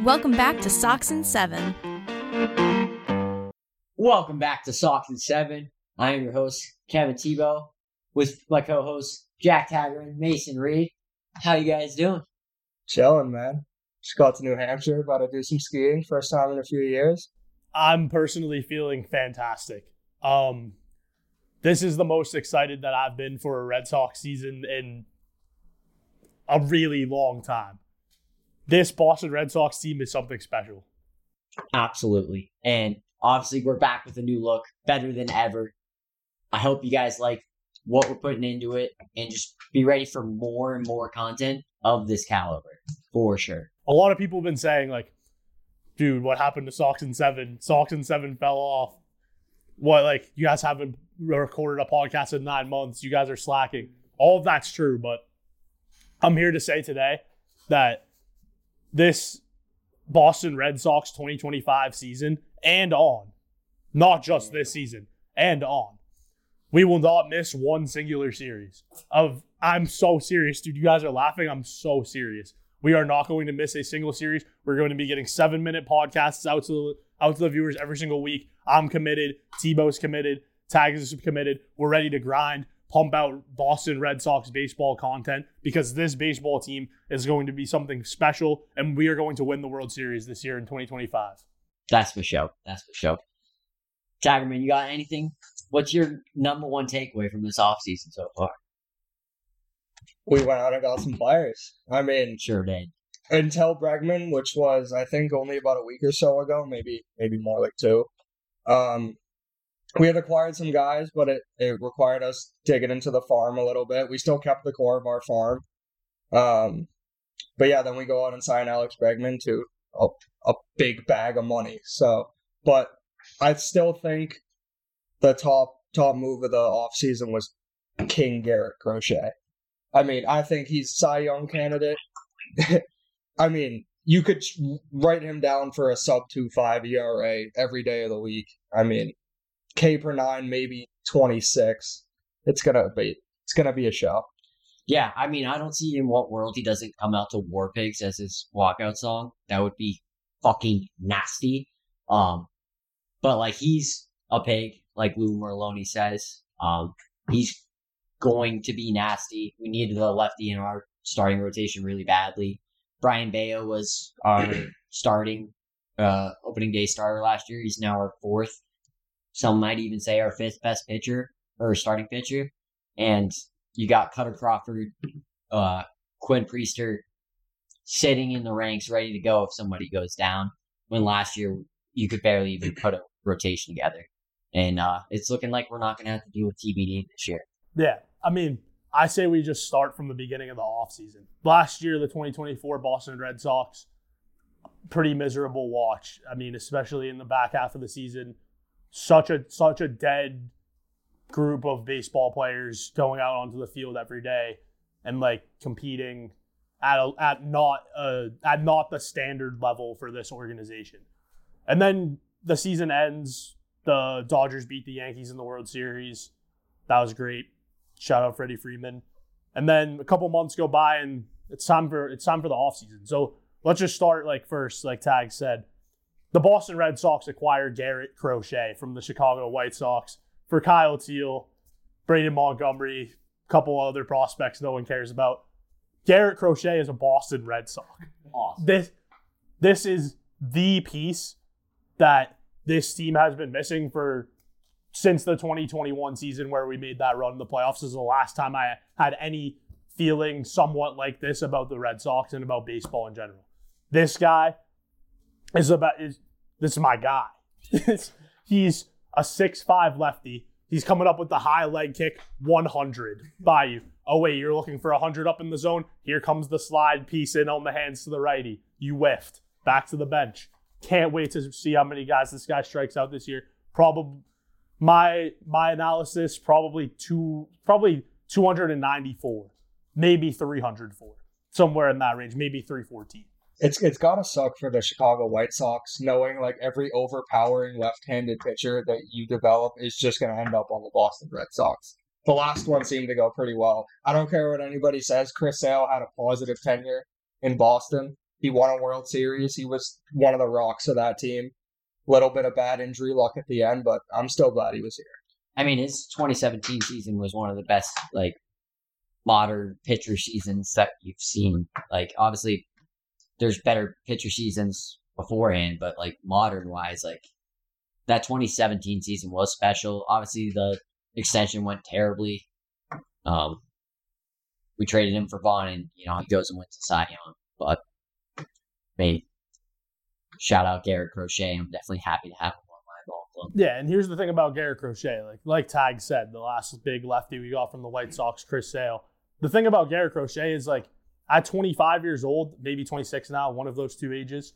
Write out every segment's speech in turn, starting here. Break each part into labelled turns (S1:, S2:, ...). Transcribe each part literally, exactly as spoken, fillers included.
S1: Welcome back to Sox and Seven.
S2: Welcome back to Sox and Seven. I am your host, Kevin Tebow, with my co-hosts, Jack Taggart and Mason Reed. How you guys doing?
S3: Chilling, man. Just got to New Hampshire, about to do some skiing. First time in a few years.
S4: I'm personally feeling fantastic. Um, this is the most excited that I've been for a Red Sox season in a really long time. This Boston Red Sox team is something special.
S2: Absolutely. And obviously, we're back with a new look, better than ever. I hope you guys like what we're putting into it and just be ready for more and more content of this caliber, for sure.
S4: A lot of people have been saying, like, dude, what happened to Sox and Seven? Sox and Seven fell off. What, like, you guys haven't recorded a podcast in nine months. You guys are slacking. All of that's true, but I'm here to say today that this Boston Red Sox twenty twenty-five season and on, not just this season, and on, we will not miss one singular series. Of I'm so serious, dude. You guys are laughing. I'm so serious. We are not going to miss a single series. We're going to be getting seven-minute podcasts out to the out to the viewers every single week. I'm committed. Tebow's committed. Tags is committed. We're ready to grind, pump out Boston Red Sox baseball content because this baseball team is going to be something special, and we are going to win the World Series this year in twenty twenty-five.
S2: That's for sure. That's for sure. Taggerman, you got anything? What's your number one takeaway from this offseason so far?
S3: We went out and got some players. I mean,
S2: sure did.
S3: Until Bregman, which was, I think, only about a week or so ago, maybe maybe more like two. Um, we had acquired some guys, but it, it required us digging into the farm a little bit. We still kept the core of our farm. Um, but yeah, then we go out and sign Alex Bregman to a, a big bag of money. So, but I still think the top top move of the offseason was King Garrett Crochet. I mean, I think he's Cy Young candidate. I mean, you could write him down for a sub two point five E R A every day of the week. I mean, K per nine, maybe twenty-six. It's gonna be it's gonna be a show.
S2: Yeah, I mean, I don't see in what world he doesn't come out to War Pigs as his walkout song. That would be fucking nasty. Um, but like he's a pig, like Lou Merlone says. Um, he's going to be nasty. We needed a lefty in our starting rotation really badly. Brian Bayo was our starting uh, opening day starter last year. He's now our fourth. Some might even say our fifth best pitcher or starting pitcher. And you got Cutter Crawford, uh, Quinn Priester sitting in the ranks ready to go if somebody goes down. When last year you could barely even put a rotation together. And uh, it's looking like we're not going to have to deal with T B D this year.
S4: Yeah, I mean, I say we just start from the beginning of the offseason. Last year, the twenty twenty-four Boston Red Sox, pretty miserable watch. I mean, especially in the back half of the season. Such a such a dead group of baseball players going out onto the field every day and like competing at a, at not a, at not the standard level for this organization. And then the season ends. The Dodgers beat the Yankees in the World Series. That was great. Shout out Freddie Freeman. And then a couple months go by and it's time for it's time for the offseason. So let's just start like first, like Tag said. The Boston Red Sox acquired Garrett Crochet from the Chicago White Sox for Kyle Teal, Braden Montgomery, a couple other prospects no one cares about. Garrett Crochet is a Boston Red Sox.
S2: Awesome.
S4: This this is the piece that this team has been missing for since the twenty twenty-one season where we made that run in the playoffs. This is the last time I had any feeling somewhat like this about the Red Sox and about baseball in general. This guy is about is this is my guy. He's a six five lefty. He's coming up with the high leg kick one hundred by you. Oh wait, you're looking for one hundred up in the zone? Here comes the slide piece in on the hands to the righty. You whiffed. Back to the bench. Can't wait to see how many guys this guy strikes out this year. Probably my my analysis probably two probably two hundred ninety-four, maybe three hundred four, somewhere in that range, maybe three fourteen.
S3: It's it's gotta suck for the Chicago White Sox knowing like every overpowering left-handed pitcher that you develop is just gonna end up on the Boston Red Sox. The last one seemed to go pretty well. I don't care what anybody says. Chris Sale had a positive tenure in Boston. He won a World Series. He was one of the rocks of that team. Little bit of bad injury luck at the end, but I'm still glad he was here.
S2: I mean, his twenty seventeen season was one of the best, like, modern pitcher seasons that you've seen. Like, obviously, there's better pitcher seasons beforehand, but, like, modern-wise, like, that twenty seventeen season was special. Obviously, the extension went terribly. Um, we traded him for Vaughn, and, you know, he goes and wins the Cy Young. But, maybe, shout out Garrett Crochet. I'm definitely happy to have him on my ball club.
S4: Yeah, and here's the thing about Garrett Crochet. Like, like Tag said, the last big lefty we got from the White Sox, Chris Sale. The thing about Garrett Crochet is, like, at twenty-five years old, maybe twenty-six now, one of those two ages,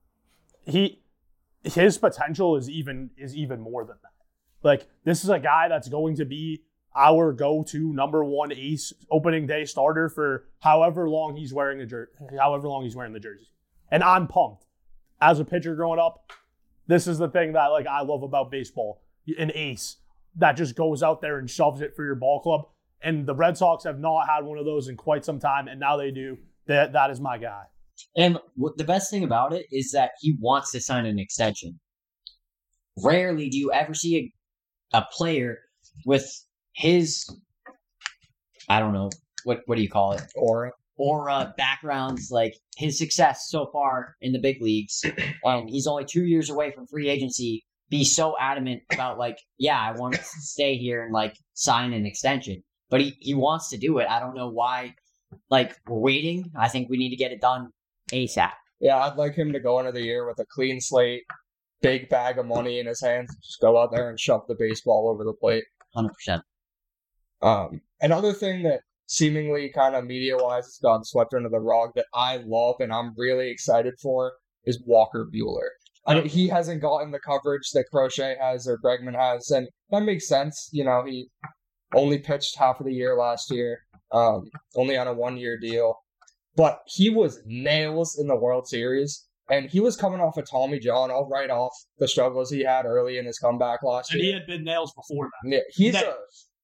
S4: he his potential is even is even more than that. Like, this is a guy that's going to be our go-to number one ace opening day starter for however long he's wearing the jer- however long he's wearing the jersey. And I'm pumped. As a pitcher growing up, this is the thing that, like, I love about baseball. An ace that just goes out there and shoves it for your ball club. And the Red Sox have not had one of those in quite some time, and now they do. That that is my guy.
S2: And what the best thing about it is that he wants to sign an extension. Rarely do you ever see a, a player with his, I don't know, what what do you call it?
S3: Aura.
S2: Aura, backgrounds, like his success so far in the big leagues, and he's only two years away from free agency, be so adamant about, like, yeah, I want to stay here and, like, sign an extension. But he, he wants to do it. I don't know why, like, we're waiting. I think we need to get it done ASAP.
S3: Yeah, I'd like him to go into the year with a clean slate, big bag of money in his hands, just go out there and shove the baseball over the plate.
S2: one hundred percent.
S3: Um, another thing that seemingly kind of media-wise has gotten swept under the rug that I love and I'm really excited for is Walker Buehler. I mean, he hasn't gotten the coverage that Crochet has or Bregman has, and that makes sense. You know, he only pitched half of the year last year, um, only on a one-year deal. But he was nails in the World Series, and he was coming off of Tommy John. I'll write off the struggles he had early in his comeback last
S4: And
S3: year.
S4: he had been nails before that.
S3: Yeah, he's
S4: That-
S3: a,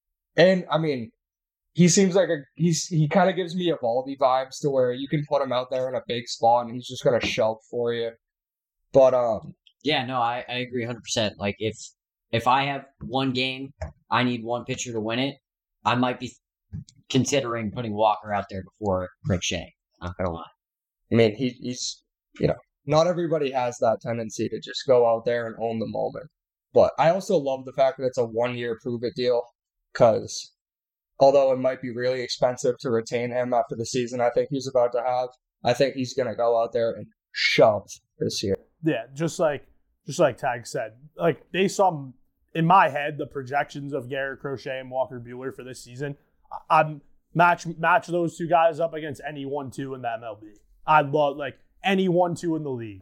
S3: and I mean, he seems like a he's he kind of gives me Evaldi vibes to where you can put him out there in a big spot and he's just gonna shove for you. But um,
S2: Yeah, no, I, I agree one hundred percent. Like, if if I have one game, I need one pitcher to win it, I might be considering putting Walker out there before Crochet. Not gonna lie.
S3: I mean, he, he's you know, not everybody has that tendency to just go out there and own the moment. But I also love the fact that it's a one-year prove-it deal because although it might be really expensive to retain him after the season I think he's about to have, I think he's going to go out there and shove this year.
S4: Yeah, just like just like Tag said, like based on in my head the projections of Garrett Crochet and Walker Buehler for this season, I'm match match those two guys up against any one two in the M L B. I love like any one two in the league.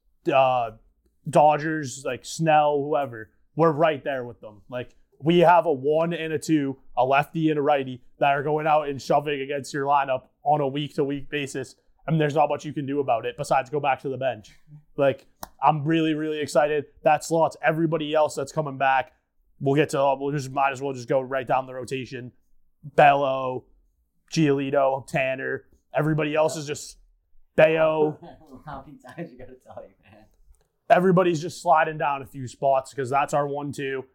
S4: Uh, Dodgers, like Snell, whoever, we're right there with them. Like we have a one and a two, a lefty and a righty that are going out and shoving against your lineup on a week to week basis. I mean, there's not much you can do about it besides go back to the bench. Like, I'm really, really excited. That slots everybody else that's coming back. We'll get to, we'll just, might as well just go right down the rotation. Bello, Giolito, Tanner. Everybody else is just Bayo.
S2: How many times you gotta tell you, man?
S4: Everybody's just sliding down a few spots because that's our one two.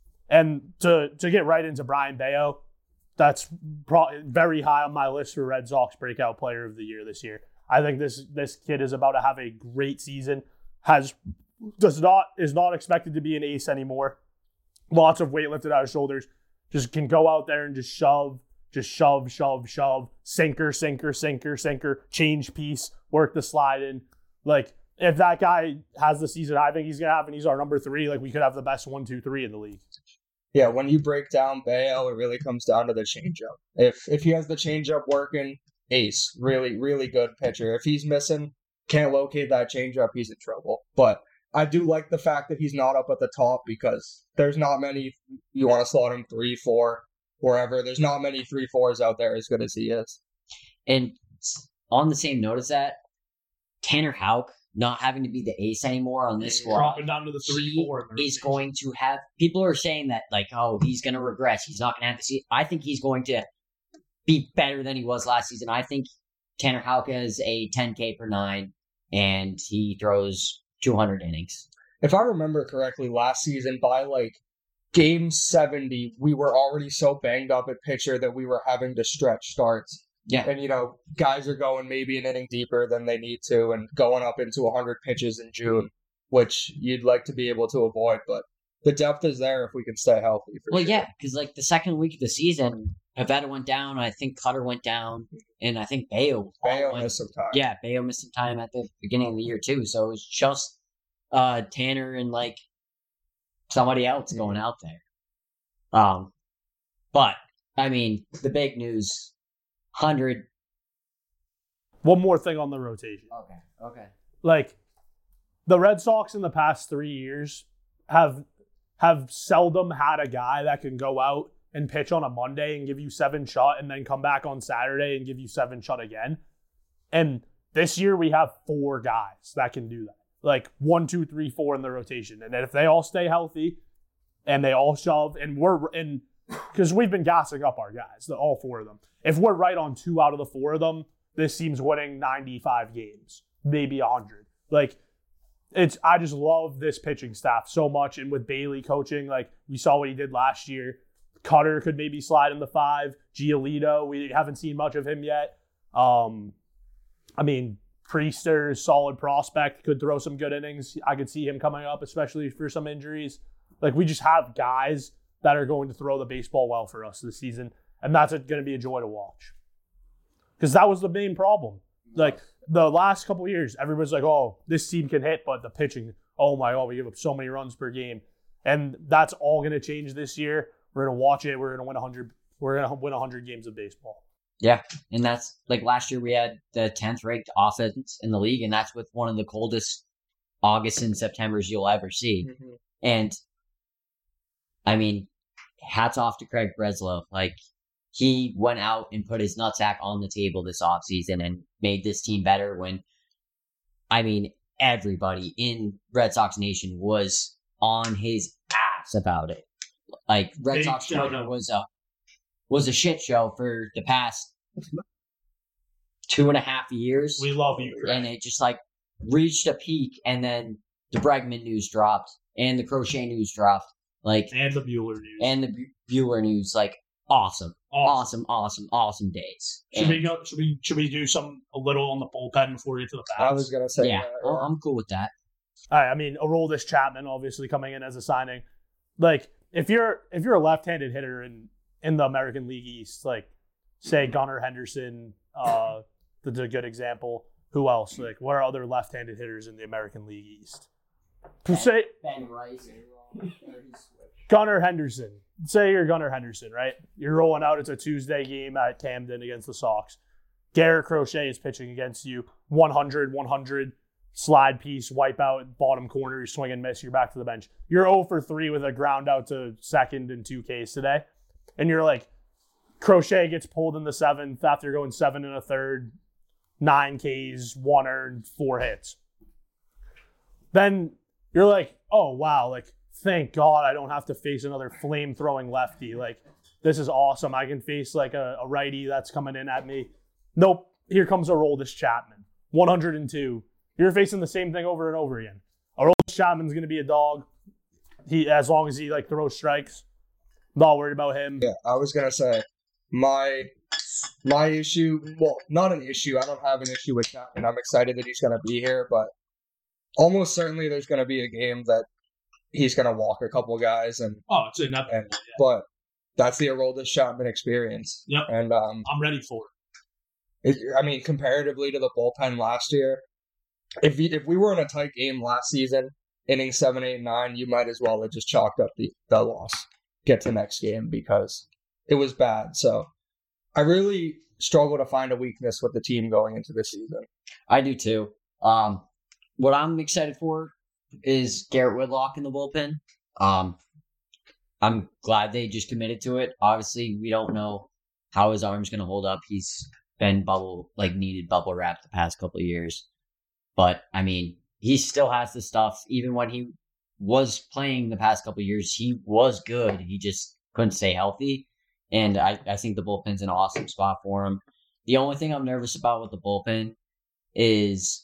S4: And to to get right into Brian Bayo, that's pro- very high on my list for Red Sox breakout player of the year this year. I think this this kid is about to have a great season. Has does not is not expected to be an ace anymore. Lots of weight lifted out of shoulders. Just can go out there and just shove, just shove, shove, shove, sinker, sinker, sinker, sinker, change piece, work the slide in. Like, if that guy has the season I think he's going to have and he's our number three, like, we could have the best one, two, three in the league.
S3: Yeah, when you break down Bayo, it really comes down to the changeup. If if he has the changeup working, ace. Really, really good pitcher. If he's missing, can't locate that changeup, he's in trouble. But I do like the fact that he's not up at the top because there's not many, you want to slot him three, four, wherever. There's not many three, fours out there as good as he is.
S2: And on the same note as that, Tanner Houck not having to be the ace anymore on this squad.
S4: Dropping down to the three,
S2: he
S4: four.
S2: is going to have, people are saying that, like, oh, he's going to regress. He's not going to have to see. I think he's going to be better than he was last season. I think Tanner Houck has a ten K per nine and he throws two hundred innings.
S3: If I remember correctly, last season by like game seventy, we were already so banged up at pitcher that we were having to stretch starts.
S2: Yeah.
S3: And, you know, guys are going maybe an inning deeper than they need to and going up into one hundred pitches in June, which you'd like to be able to avoid. But the depth is there if we can stay healthy. For
S2: well,
S3: sure.
S2: yeah, because like the second week of the season, Pivetta went down. I think Cutter went down. And I think Bayo.
S3: Bayo
S2: went,
S3: missed some time.
S2: Yeah, Bayo missed some time at the beginning of the year, too. So it was just uh, Tanner and like somebody else
S3: Mm-hmm.
S2: going out there. Um, But, I mean, the big news one hundred.
S4: One more thing on the rotation.
S2: Okay, okay.
S4: Like, the Red Sox in the past three years have have seldom had a guy that can go out and pitch on a Monday and give you seven shot and then come back on Saturday and give you seven shot again. And this year we have four guys that can do that. Like one, two, three, four in the rotation. And then if they all stay healthy and they all shove and we're in, because we've been gassing up our guys, the, all four of them. If we're right on two out of the four of them, this team's winning ninety-five games, maybe one hundred. Like, it's I just love this pitching staff so much. And with Bailey coaching, like we saw what he did last year. Cutter could maybe slide in the five. Giolito, we haven't seen much of him yet. Um, I mean, Priester, solid prospect, could throw some good innings. I could see him coming up, especially for some injuries. Like, we just have guys that are going to throw the baseball well for us this season. And that's going to be a joy to watch. Because that was the main problem. Like, the last couple of years, everybody's like, oh, this team can hit, but the pitching, oh my God, we give up so many runs per game. And that's all going to change this year. We're going to watch it. We're going to win one hundred. We're going to win one hundred games of baseball.
S2: Yeah, and that's, like, last year we had the tenth ranked offense in the league, and that's with one of the coldest August and Septembers you'll ever see.
S3: Mm-hmm.
S2: And, I mean, hats off to Craig Breslow. Like, he went out and put his nutsack on the table this offseason and made this team better when, I mean, everybody in Red Sox Nation was on his ass about it. Like, Red
S4: Big
S2: Sox
S4: shout
S2: Twitter
S4: out.
S2: was a, was a shit show for the past two and a half years.
S4: We love you, Craig.
S2: And it just, like, reached a peak, and then the Bregman news dropped, and the Crochet news dropped. Like,
S4: And the Bueller news.
S2: and the Bu- Bueller news, like, awesome.
S4: awesome.
S2: Awesome, awesome, awesome days.
S4: Should
S2: And-
S4: we go? Should we? Should we do some a little on the bullpen before we get to the bats?
S3: I was gonna say
S2: yeah,
S3: that.
S2: well, I'm cool with that.
S4: All right, I mean, Aroldis Chapman obviously coming in as a signing. Like, if you're if you're a left-handed hitter in in the American League East, like say Gunnar Henderson, uh, that's a good example. Who else? Like, what are other left-handed hitters in the American League East? Say
S2: Ben Rice.
S4: Gunnar Henderson. Say you're Gunnar Henderson, right? You're rolling out. It's a Tuesday game at Camden against the Sox. Garrett Crochet is pitching against you. one hundred, one hundred, slide piece, wipe out, bottom corner, you swing and miss, you're back to the bench. You're zero for three with a ground out to second and two Ks today. And you're like, Crochet gets pulled in the seventh after going seven and a third, nine Ks, one earned, four hits. Then you're like, oh, wow, like, thank God I don't have to face another flame-throwing lefty. Like, this is awesome. I can face, like, a, a righty that's coming in at me. Nope. Here comes Aroldis Chapman. one hundred two. You're facing the same thing over and over again. Aroldis Chapman's going to be a dog. He, as long as he, like, throws strikes. Not worried about him.
S3: Yeah, I was gonna say my my issue. Well, not an issue. I don't have an issue with Chapman. I'm excited that he's gonna be here, but almost certainly there's gonna be a game that he's gonna walk a couple guys, and
S4: Oh, it's inevitable.
S3: and but that's the Aroldis Chapman experience.
S4: Yep.
S3: And um,
S4: I'm ready for it.
S3: it, I mean, comparatively to the bullpen last year, if you, if we were in a tight game last season, inning seven, eight, nine, you might as well have just chalked up the, the loss, get to the next game because it was bad. So I really struggle to find a weakness with the team going into this season.
S2: I do too. Um, what I'm excited for is Garrett Whitlock in the bullpen. Um, I'm glad they just committed to it. Obviously, we don't know how his arm's going to hold up. He's been bubble, like needed bubble wrap the past couple of years. But, I mean, he still has the stuff. Even when he was playing the past couple of years, he was good. He just couldn't stay healthy. And I, I think the bullpen's an awesome spot for him. The only thing I'm nervous about with the bullpen is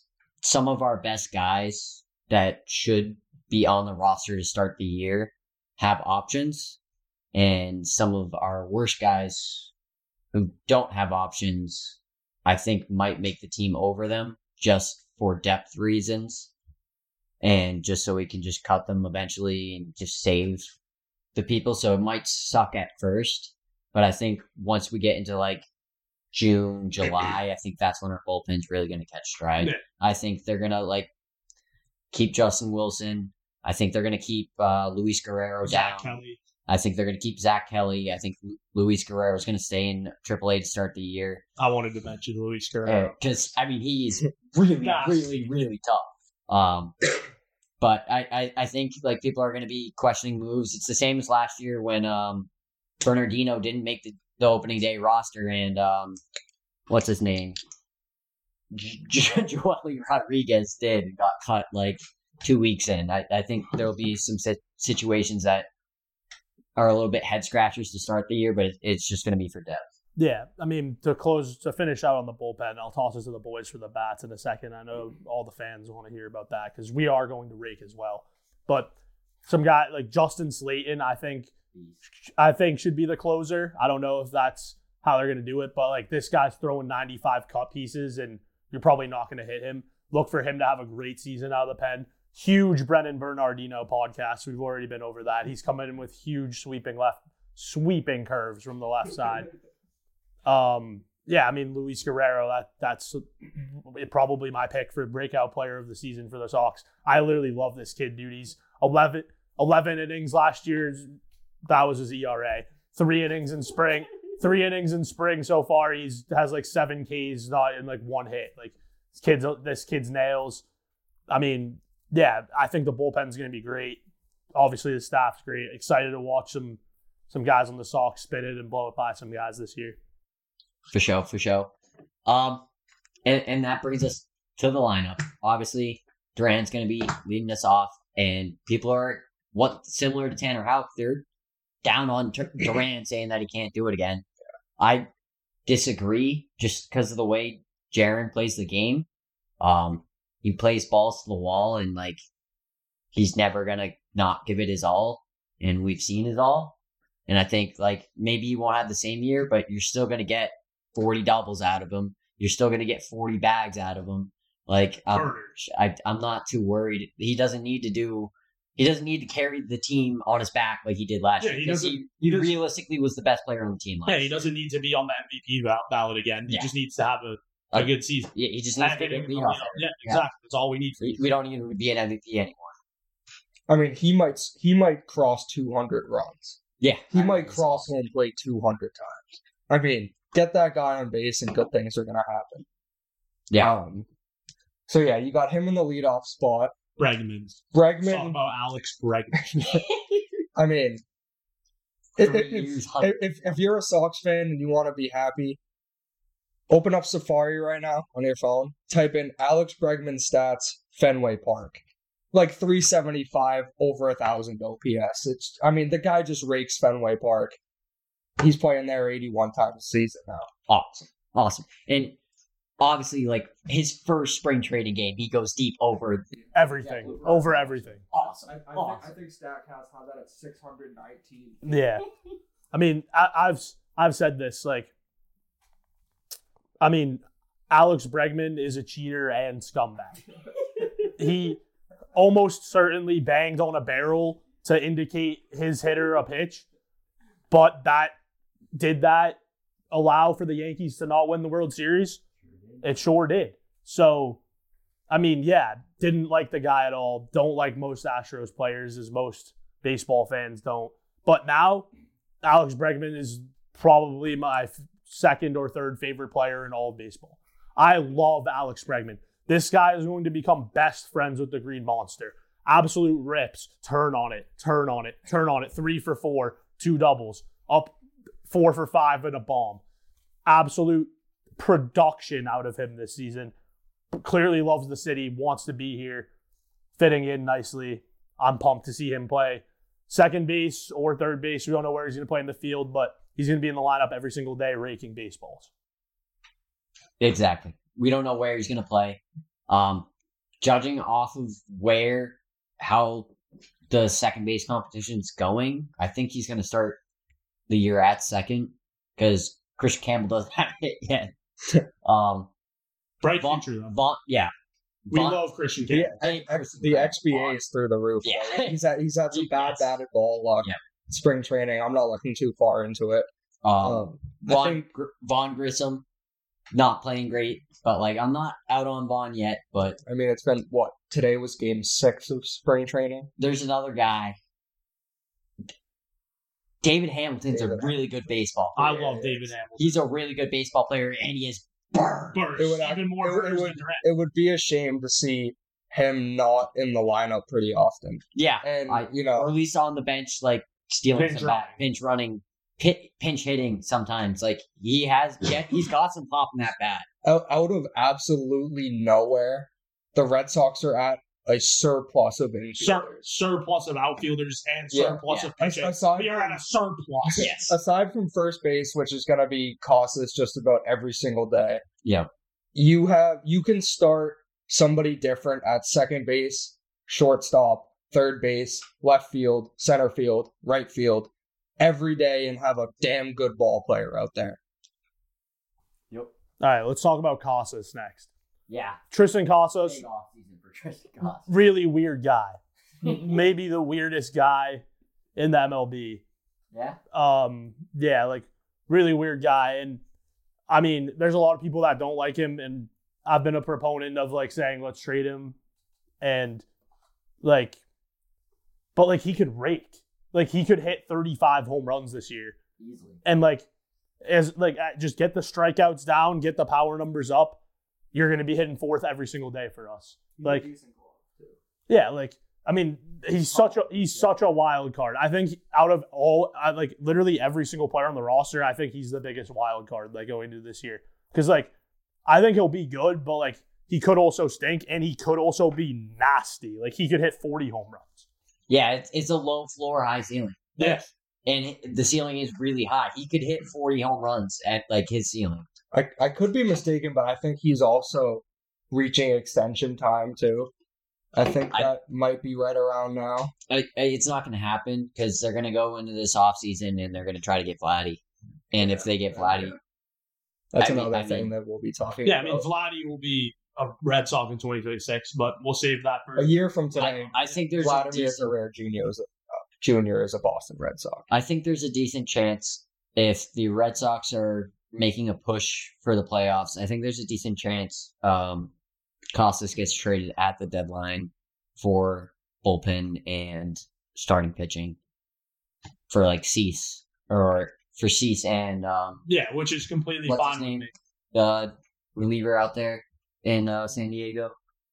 S2: some of our best guys that should be on the roster to start the year have options, and some of our worst guys who don't have options, I think might make the team over them just for depth reasons. And just so we can just cut them eventually and just save the people. So it might suck at first, but I think once we get into like June, July, I think that's when our bullpen's really going to catch stride.
S5: Yeah.
S2: I think they're going to like keep Justin Wilson. I think they're going to keep uh, Luis Guerrero
S5: Zach
S2: down.
S5: Kelly.
S2: I think they're going to keep Zach Kelly. I think Lu- Luis Guerrero is going to stay in triple A to start the year.
S5: I wanted to mention Luis Guerrero.
S2: Because, I mean, he is really,
S5: Yes.
S2: really, really tough. Um, but I, I, I think like people are going to be questioning moves. It's the same as last year when um, Bernardino didn't make the, the opening day roster and um, what's his name? J- J- Joely Rodriguez did and got cut like two weeks in. I, I think there'll be some sit- situations that are a little bit head scratchers to start the year, but it, it's just going to be for depth.
S4: Yeah, I mean, to close, to finish out on the bullpen, I'll toss it to the boys for the bats in a second. I know all the fans want to hear about that because we are going to rake as well. But some guy like Justin Slayton, I think, I think should be the closer. I don't know if that's how they're going to do it, but like this guy's throwing ninety-five cut pieces, and you're probably not going to hit him. Look for him to have a great season out of the pen. Huge Brennan Bernardino podcast. We've already been over that. He's coming in with huge sweeping left, sweeping curves from the left side. Um, yeah, I mean, Luis Guerrero, that that's probably my pick for breakout player of the season for the Sox. I literally love this kid, dude. He's eleven, eleven innings last year. That was his E R A. Three innings in spring. Three innings in spring so far. He's has like seven Ks, not in like one hit. Like this kid's this kid's nails. I mean, yeah, I think the bullpen's going to be great. Obviously, the staff's great. Excited to watch some some guys on the Sox spin it and blow it by some guys this year.
S2: For sure, for sure. Um, and, and that brings us to the lineup. Obviously, Duran's going to be leading us off, and people are what similar to Tanner Houck. They're down on Tur- Duran, saying that he can't do it again. I disagree, just because of the way Jaron plays the game. Um, he plays balls to the wall, and like he's never gonna not give it his all, and we've seen his all. And I think like maybe you won't have the same year, but you're still gonna get forty doubles out of him. You're still going to get forty bags out of him. Like, um, I, I'm not too worried. He doesn't need to do, he doesn't need to carry the team on his back like he did last
S5: Yeah,
S2: year.
S5: he
S2: Because
S5: doesn't-
S2: he,
S5: he doesn't-
S2: realistically was the best player on the team last
S5: Yeah,
S2: year.
S5: he doesn't need to be on the M V P ba- ballot again. He
S2: Yeah.
S5: just needs to have a, a
S2: Like,
S5: good season.
S2: Yeah, he just needs
S5: And
S2: to get
S5: hitting
S2: the
S5: the
S2: leadoff.
S5: leadoff. Yeah, exactly. That's all we need. For
S2: We, we don't need to be an M V P anymore.
S3: I mean, he might he might cross two hundred runs.
S2: Yeah.
S3: He might cross home plate two hundred times. I mean, get that guy on base and good things are going to happen.
S2: Yeah.
S3: Um, so, yeah, you got him in the leadoff spot.
S5: Bregman. Talking
S3: Bregman,
S5: about Alex Bregman.
S3: I mean, if,
S2: Three
S3: if,
S2: years,
S3: if, if, if you're a Sox fan and you want to be happy, open up Safari right now on your phone. Type in Alex Bregman stats, Fenway Park. Like three seventy-five, over one thousand O P S. It's, I mean, the guy just rakes Fenway Park. He's playing there eighty-one times a season now.
S2: Awesome. Awesome. And obviously, like, his first spring training game, he goes deep over.
S4: Everything. Over everything.
S2: Awesome.
S3: I, I,
S2: awesome.
S3: think, I think StatCast had that at six hundred nineteen.
S4: Yeah. I mean, I, I've I've said this, like, I mean, Alex Bregman is a cheater and scumbag. He almost certainly banged on a barrel to indicate his hitter a pitch, but that did that allow for the Yankees to not win the World Series? It sure did. So, I mean, yeah, didn't like the guy at all. Don't like most Astros players, as most baseball fans don't. But now, Alex Bregman is probably my f- second or third favorite player in all of baseball. I love Alex Bregman. This guy is going to become best friends with the Green Monster. Absolute rips. Turn on it. Turn on it. Turn on it. Three for four. Two doubles. Up four for five and a bomb. Absolute production out of him this season. Clearly loves the city. Wants to be here. Fitting in nicely. I'm pumped to see him play second base or third base. We don't know where he's going to play in the field, but he's going to be in the lineup every single day raking baseballs.
S2: Exactly. We don't know where he's going to play. Um, judging off of where how the second base competition's going, I think he's going to start the year at second because Christian Campbell doesn't have it yet. um,
S5: Bright
S2: Vaughn,
S5: future, though.
S2: Vaughn, yeah.
S5: We
S2: Vaughn,
S5: love Christian
S3: The,
S5: Campbell.
S2: Hey,
S3: X, the X B A is through the roof.
S2: Yeah.
S3: though. He's had, he's had some bad
S2: Yes.
S3: batted ball luck.
S2: Yeah.
S3: Spring training. I'm not looking too far into it.
S2: um,
S3: Um, I
S2: Vaughn,
S3: think
S2: Gr- Vaughn Grissom, not playing great, but like I'm not out on Vaughn yet. But
S3: I mean, it's been what today was game six of spring training.
S2: there's another guy. David Hamilton's
S3: David
S2: a really good baseball
S5: I
S2: player.
S5: love David Hamilton.
S2: He's a really good baseball player, and he is burned.
S5: Burst.
S3: It would
S5: Even more
S3: it would- it
S5: burst
S3: would-
S5: than Durant.
S3: It would be a shame to see him not in the lineup pretty often,
S2: Yeah,
S3: and
S2: I-
S3: you
S2: or
S3: know,
S2: at least on the bench, like stealing
S5: Pinch
S2: some bat,
S5: running.
S2: pinch running, hit, pinch hitting. Sometimes, like he has, yeah, he's got some pop in that bat.
S3: out, out of absolutely nowhere, the Red Sox are at a surplus of infielders.
S5: Sur- surplus of outfielders and
S3: Yeah,
S5: surplus
S2: yeah.
S5: of pitching.
S3: Aside
S5: We are
S3: from-
S5: at a surplus.
S2: Yes.
S3: Aside from first base, which is going to be costless just about every single day,
S2: Yeah,
S3: you have you can start somebody different at second base, shortstop, third base, left field, center field, right field every day and have a damn good ball player out there.
S2: yep,
S4: All right, let's talk about Casas next.
S2: yeah.
S4: Tristan Casas,
S2: Big off season for Tristan Casas.
S4: really weird guy. Maybe the weirdest guy in the M L B.
S2: Yeah,
S4: Um, yeah, like really weird guy. And I mean, there's a lot of people that don't like him, and I've been a proponent of like saying let's trade him, and like, but like he could rake, like he could hit thirty-five home runs this year,
S2: easily.
S4: and like as like uh, just get the strikeouts down, get the power numbers up. You're gonna be hitting fourth every single day for us. Like, yeah, like I mean, he's such a he's such a wild card. I think out of all, I, like literally every single player on the roster, I think he's the biggest wild card like going into this year. Because like, I think he'll be good, but like he could also stink, and he could also be nasty. Like he could hit forty home runs.
S2: Yeah, it's it's a low floor, high ceiling,
S5: Yes.
S2: and the ceiling is really high. He could hit forty home runs at like his ceiling.
S3: I, I could be mistaken, but I think he's also reaching extension time too. I think
S2: I-
S3: that might be right around now.
S2: I, I- it's not going to happen because they're going to go into this offseason and they're going to try to get Vladdy. And if they get Vladdy,
S3: That's
S2: I mean-
S3: another
S2: I
S3: thing
S2: mean-
S3: that we'll be talking
S5: Yeah, I mean,
S3: about.
S5: Vladdy will be a Red Sox in twenty twenty-six, but we'll save that for
S3: A year from today,
S2: I, I think there's a
S3: Vladimir
S2: decent,
S3: Guerrero Junior is a, uh, Junior is a Boston Red Sox.
S2: I think there's a decent chance if the Red Sox are making a push for the playoffs. I think there's a decent chance um, Costas gets traded at the deadline for bullpen and starting pitching for like Cease or for Cease and um,
S5: yeah, which is completely
S2: what's
S5: fine
S2: his
S5: with
S2: name?
S5: me.
S2: The reliever out there in uh, San Diego.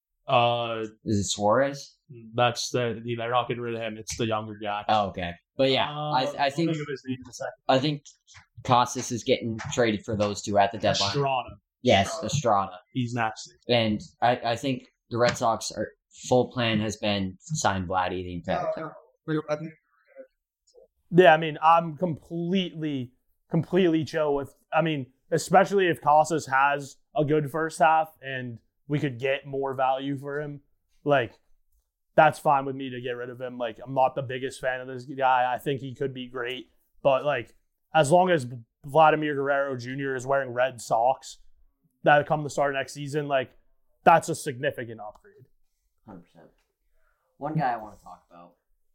S5: Uh,
S2: Is it Suarez?
S5: that's the they're not getting rid of him. It's the younger guy.
S2: Oh, okay. But yeah,
S5: Uh,
S2: I I
S5: I'll
S2: think
S5: of his name in a second.
S2: I think Costas is getting traded for those two at the deadline.
S5: Estrada.
S2: Yes, Estrada.
S5: He's nasty.
S2: And I, I think the Red Sox are full plan has been sign Vladdy the entire time.
S3: I think
S4: Yeah, I mean, I'm completely, completely chill with. I mean, especially if Casas has a good first half and we could get more value for him, like that's fine with me to get rid of him. Like, I'm not the biggest fan of this guy. I think he could be great, but like, as long as Vladimir Guerrero Junior is wearing red socks that come the start of next season, like that's a significant upgrade.
S2: one hundred percent. One guy I want to talk about,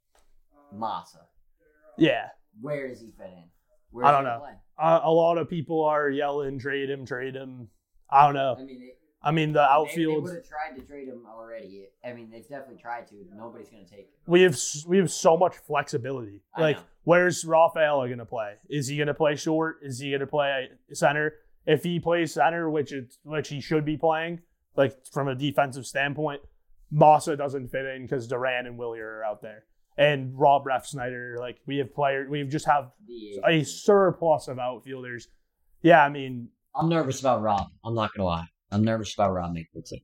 S2: Massa.
S4: Yeah.
S2: Where does he fit in? Where
S4: I
S2: does
S4: don't
S2: he
S4: know.
S2: play?
S4: Uh, a lot of people are yelling, trade him, trade him. I don't know.
S2: I mean, it,
S4: I mean, the
S2: they, they
S4: outfield.
S2: would have tried to trade him already. I mean, they've definitely tried to. Nobody's going to take him.
S4: We have we have so much flexibility.
S2: I
S4: Like,
S2: know.
S4: where's Rafaela going to play? Is he going to play short? Is he going to play center? If he plays center, which it's which he should be playing, like from a defensive standpoint, Massa doesn't fit in because Duran and Willier are out there, and Rob Refsnyder. Like we have player, we just have
S2: The-
S4: a surplus of outfielders. Yeah, I mean,
S2: I'm nervous about Rob. I'm not going to lie. I'm nervous about Rob McPherson.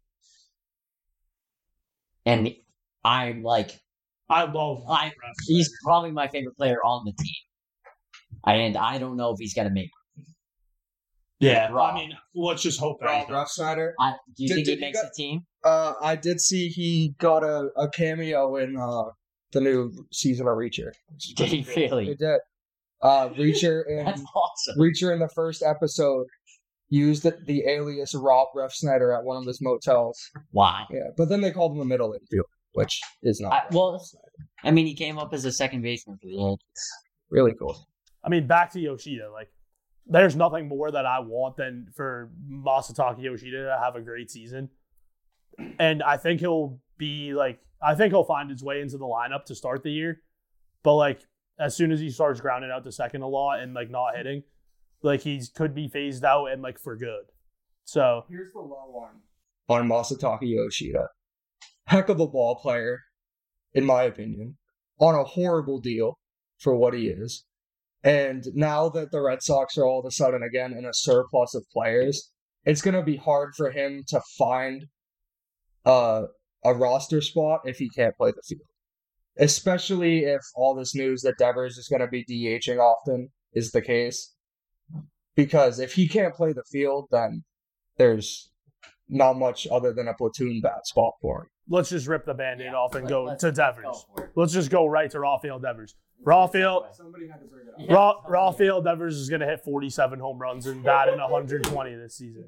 S2: And I'm like,
S5: I love.
S2: I,
S5: refs.
S2: he's probably my favorite player on the team. And I don't know if he's going to make it.
S5: Yeah,
S2: Rob.
S5: I mean, let's just hope that.
S3: Rob
S5: he does.
S3: Refsnyder.
S2: I, do you
S3: Did-
S2: think
S3: did
S2: he
S3: he
S2: makes
S3: got-
S2: the team?
S3: Uh, I did see he got a, a cameo in uh the new season of Reacher.
S2: Did he really?
S3: He did. Uh, Reacher in
S2: That's awesome.
S3: Reacher in the first episode used the, the alias Rob Refsnyder at one of his motels.
S2: Why?
S3: Yeah, but then they called him a middle infielder, which is not
S2: I,
S3: Rob
S2: well,
S3: Refsnyder.
S2: I mean, he came up as a second baseman for the Yankees.
S3: Really cool.
S4: I mean, back to Yoshida. Like, there's nothing more that I want than for Masataka Yoshida to have a great season. And I think he'll be like, I think he'll find his way into the lineup to start the year. But like, as soon as he starts grounding out to second a lot and like not hitting, like he could be phased out and like for good. So
S3: Here's the low one on Masataka Yoshida. Heck of a ball player, in my opinion, on a horrible deal for what he is. And now that the Red Sox are all of a sudden again in a surplus of players, it's going to be hard for him to find uh, a roster spot if he can't play the field. Especially if all this news that Devers is going to be DHing often is the case. Because if he can't play the field, then there's not much other than a platoon bat spot for him.
S4: let's just rip the Band-Aid
S2: Yeah,
S4: off and
S2: let-
S4: go
S2: let's
S4: to
S2: go
S4: Devers.
S2: for it.
S4: Let's just go right to Rafael Devers. Rafael,
S3: Somebody had to bring it up.
S2: Yeah.
S4: Ra- Rafael Devers is going to hit forty-seven home runs and bat in one hundred twenty this season.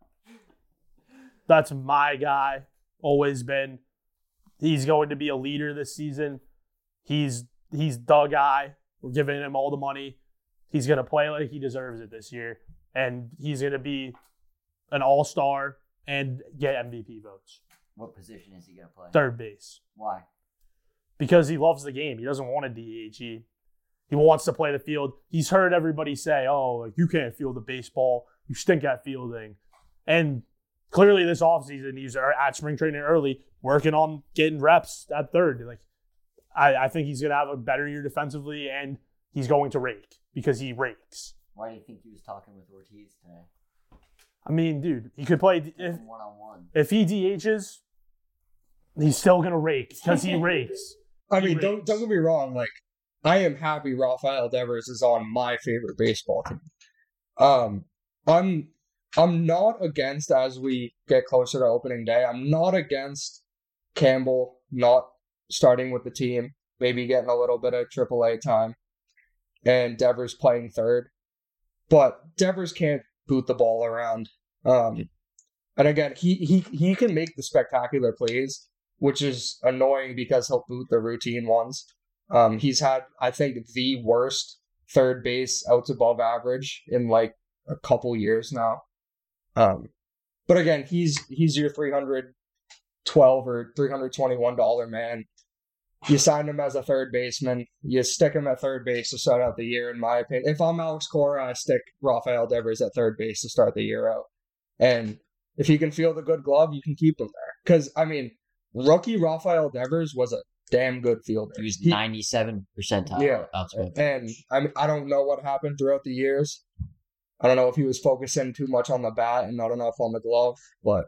S4: That's my guy. Always been. He's going to be a leader this season. He's he's the guy. We're giving him all the money. He's going to play like he deserves it this year. And he's going to be an all-star and get M V P votes.
S2: What position is he going to play?
S4: Third base.
S2: Why?
S4: Because he loves the game. He doesn't want to D H. He, he wants to play the field. He's heard everybody say, oh, like you can't field the baseball. You stink at fielding. And clearly this offseason, he's at spring training early, working on getting reps at third. Like, I, I think he's going to have a better year defensively, and he's going to rake because he rakes.
S2: Why do you think he was talking with Ortiz today?
S4: I mean, dude, he could play if,
S2: One on one.
S4: if he D Hs, he's still going to rake because he rakes.
S3: I
S4: He
S3: mean, don't
S4: rakes.
S3: don't get me wrong. Like, I am happy Rafael Devers is on my favorite baseball team. Um, I'm I'm not against as we get closer to opening day. I'm not against Campbell not starting with the team, maybe getting a little bit of triple A time, and Devers playing third. But Devers can't boot the ball around. Um, and again, he he he can make the spectacular plays, which is annoying because he'll boot the routine ones. Um, he's had, I think, the worst third base outs above average in like a couple years now. Um, but again, he's he's your three hundred twelve or three hundred twenty-one dollar man. You sign him as a third baseman. You stick him at third base to start out the year, in my opinion. If I'm Alex Cora, I stick Rafael Devers at third base to start the year out. And if he can feel the good glove, you can keep him there. Because, I mean, rookie Rafael Devers was a damn good fielder.
S2: He was
S3: He-
S2: ninety-seven percentile.
S3: Yeah.
S2: outspoken.
S3: and I mean, I don't know what happened throughout the years. I don't know if he was focusing too much on the bat and not enough on the glove, but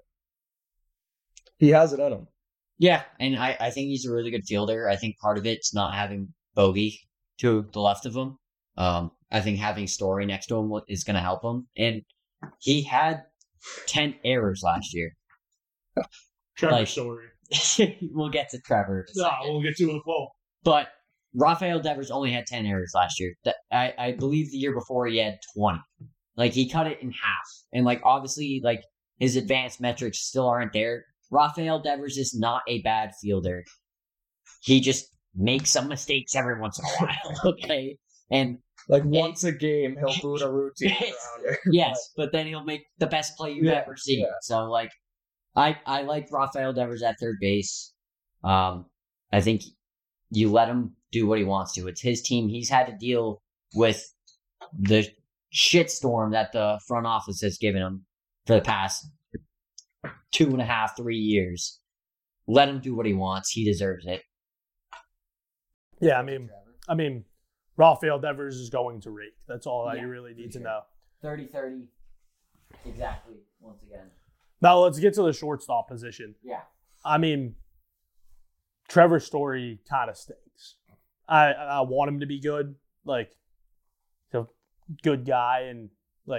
S3: he has it in him.
S2: Yeah, and I, I think he's a really good fielder. I think part of it's not having Bogey to the left of him. Um, I think having Story next to him is going to help him. And he had ten errors last year.
S5: Trevor
S2: Like-
S5: Story.
S2: We'll get to Trevor. in a
S5: No,
S2: second.
S5: we'll get to it. Well,
S2: But Rafael Devers only had ten errors last year. That I, I believe the year before he had twenty. Like, he cut it in half. And, like, obviously, like, his advanced metrics still aren't there. Rafael Devers is not a bad fielder. He just makes some mistakes every once in a while, okay? And,
S3: Like once a game, he'll boot a routine around.
S2: yes, but then he'll make the best play you've
S3: Yeah,
S2: ever seen.
S3: yeah.
S2: So, like, I, I like Rafael Devers at third base. Um, I think you let him do what he wants to. It's his team. He's had to deal with the shitstorm that the front office has given him for the past two and a half, three years. Let him do what he wants. He deserves it.
S4: Yeah, I mean, I mean, Rafael Devers is going to rake. That's all that
S2: Yeah,
S4: you really need to
S2: sure.
S4: know.
S2: thirty thirty. Exactly. Once again.
S4: Now let's get to the shortstop position.
S2: Yeah.
S4: I mean, Trevor Story kind of stinks. I I want him to be good, like he's a good guy, and like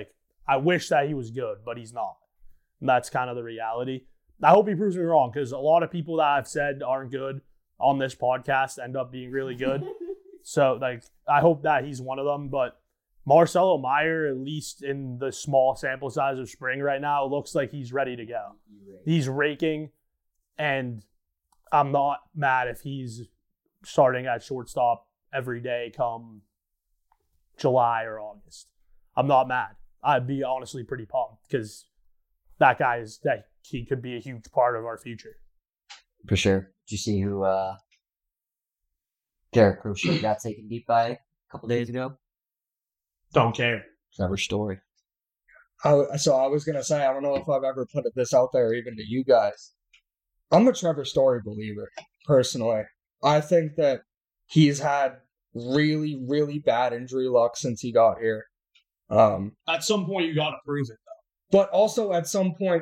S4: I wish that he was good, but he's not. And that's kind of the reality. I hope he proves me wrong because a lot of people that I've said aren't good on this podcast end up being really good. So, like, I hope that he's one of them. But Marcelo Meyer, at least in the small sample size of spring right now, looks like he's ready to go. He's raking, and I'm not mad if he's starting at shortstop every day come July or August. I'm not mad. I'd be honestly pretty pumped because that guy is that he could be a huge part of our future.
S2: For sure. Did you see who uh, Garrett Crochet got taken deep by a couple days ago?
S5: Don't care.
S2: Trevor Story.
S3: I, so I was gonna say I don't know if I've ever put this out there even to you guys. I'm a Trevor Story believer personally. I think that he's had really, really bad injury luck since he got here. Um,
S5: At some point, you got to prove it,
S3: but also at some point,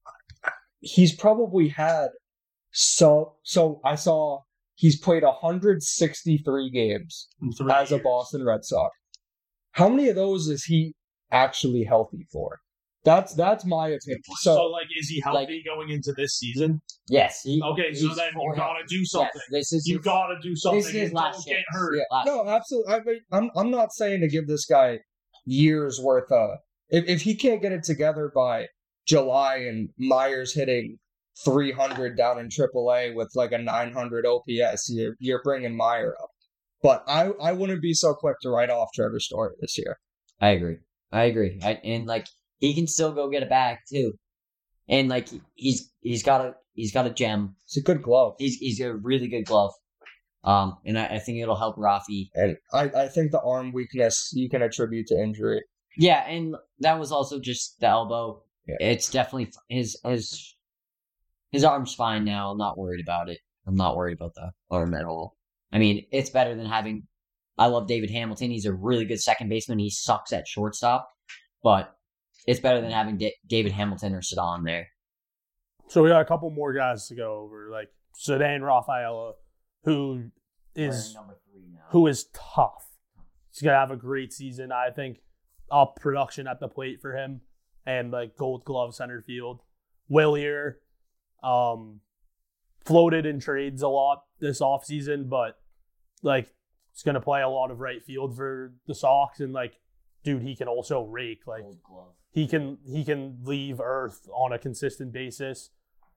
S3: he's probably had so. So I saw he's played one hundred sixty-three games
S5: though.
S3: as a
S5: Years.
S3: Boston Red Sox. How many of those is he actually healthy for? That's that's my opinion.
S5: So,
S3: So,
S5: like, is he healthy
S2: like-
S5: going into this season?
S2: Yes. He,
S5: Okay, so
S2: he's
S5: then you
S2: for-
S5: got to do something.
S2: Yes, this is
S5: You
S2: his-
S5: got to do something.
S2: This is his
S5: and
S2: last
S5: don't get
S2: chance.
S5: hurt.
S2: Yeah. Last
S3: no, absolutely. I mean, I'm I'm not saying to give this guy years worth of. If if he can't get it together by July and Myers hitting three hundred down in triple A with like a nine hundred O P S, you're you're bringing Meyer up. But I I wouldn't be so quick to write off Trevor Story this year.
S2: I agree. I agree. I, and like he can still go get it back too. And like he's he's got a he's got a gem.
S3: It's a good glove,
S2: He's he's a really good glove. Um, and I, I think it'll help Rafi.
S3: and I I think the arm weakness you can attribute to injury.
S2: Yeah, and that was also just the elbow.
S3: Yeah.
S2: It's definitely his his his arm's fine now. I'm not worried about it. I'm not worried about the arm at all. I mean, it's better than having. I love David Hamilton. He's a really good second baseman. He sucks at shortstop, but it's better than having D- David Hamilton or Sedon there.
S4: So we got a couple more guys to go over, like Ceddanne Rafaela, who is
S2: We're number three now.
S4: who is tough. He's gonna have a great season. I think up production at the plate for him and like Gold Glove center field. Willier um, floated in trades a lot this offseason, but like he's gonna play a lot of right field for the Sox, and like, dude, he can also rake. Like
S2: Gold glove.
S4: he can he can leave Earth on a consistent basis.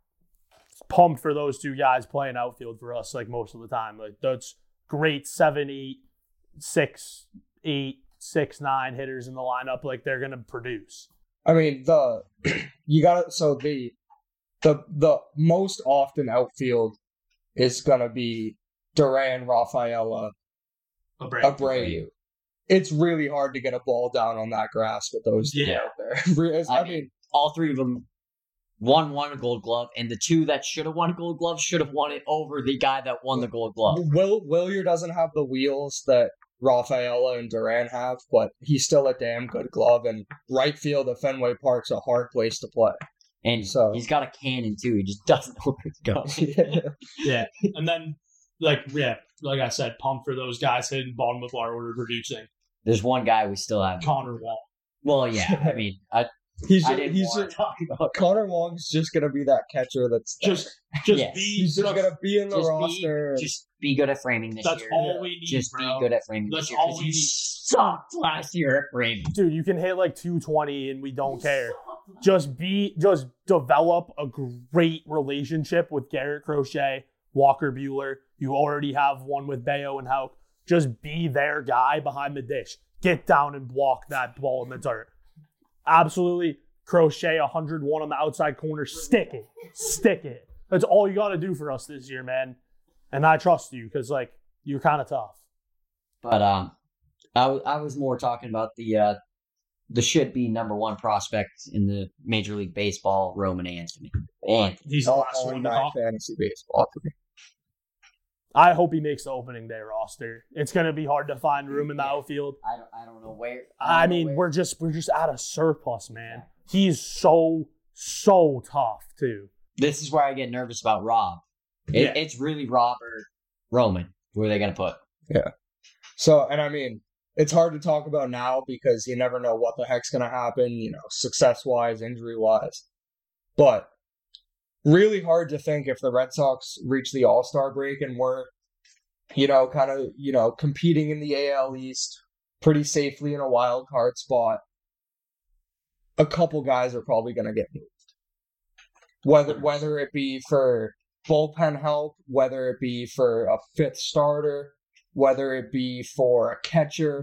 S4: Pumped for those two guys playing outfield for us like most of the time. Like that's great seven, eight, six, eight, six, nine hitters in the lineup. Like they're gonna produce.
S3: I mean, the you got so the the the most often outfield is gonna be Duran, Rafaela,
S5: Abreu.
S3: Abreu. It's really hard to get a ball down on that grass with those two
S5: Yeah.
S3: out there. I,
S2: I
S3: mean,
S2: All three of them won one Gold Glove, and the two that should have won Gold Glove should have won it over the guy that won the Gold Glove.
S3: Will Willier doesn't have the wheels that Rafaela and Duran have, but he's still a damn good glove. And right field at Fenway Park's a hard place to play.
S2: And
S3: So-
S2: he's got a cannon too. He just doesn't know where it's going.
S5: Yeah. And then, like, yeah, like I said, pumped for those guys hitting bottom of our order producing.
S2: There's one guy we still have.
S5: Connor Wall.
S2: Well, yeah. I mean, I,
S3: he's
S2: I didn't
S3: he's
S2: want to talk about.
S3: Connor Wong's just gonna be that catcher that's
S5: Just, just
S2: Yes.
S5: be.
S3: he's just gonna be in the
S2: Just
S3: roster.
S2: be, just be good at framing this
S5: That's
S2: year.
S5: all we need,
S2: Just
S5: bro.
S2: be good at framing
S5: That's
S2: this year.
S5: all
S2: 'cause
S5: we
S2: you
S5: need.
S2: sucked last year at framing.
S4: Dude, you can hit like two twenty and we don't care. Just be, just develop a great relationship with Garrett Crochet, Walker Buehler. You already have one with Bayo and Houck. Just be their guy behind the dish. Get down and block that ball in the dirt. Absolutely. Crochet one hundred one on the outside corner. Stick it. Stick it. That's all you got to do for us this year, man. And I trust you because, like, you're kind of tough.
S2: But um, I, w- I was more talking about the uh, the should be number one prospect in the Major League Baseball, Roman Anthony. And
S5: He's the
S3: all,
S5: last
S3: all
S5: one to
S3: nine
S5: talk.
S3: fantasy baseball to me.
S4: I hope he makes the opening day roster. It's going to be hard to find room in the outfield.
S2: I don't, I don't know where.
S4: I
S2: don't know
S4: mean,
S2: where-
S4: we're just we're just at a surplus, man. He's so so tough too.
S2: This is where I get nervous about Rob. It,
S5: Yeah.
S2: It's really Rob or Roman. Who are they going to put?
S3: So, and I mean, it's hard to talk about now because you never know what the heck's going to happen, you know, success-wise, injury-wise. But really hard to think if the Red Sox reach the All-Star break and we're, you know, kind of, you know, competing in the A L East pretty safely in a wild card spot. A couple guys are probably going to get moved. Whether whether it be for bullpen help, whether it be for a fifth starter, whether it be for a catcher.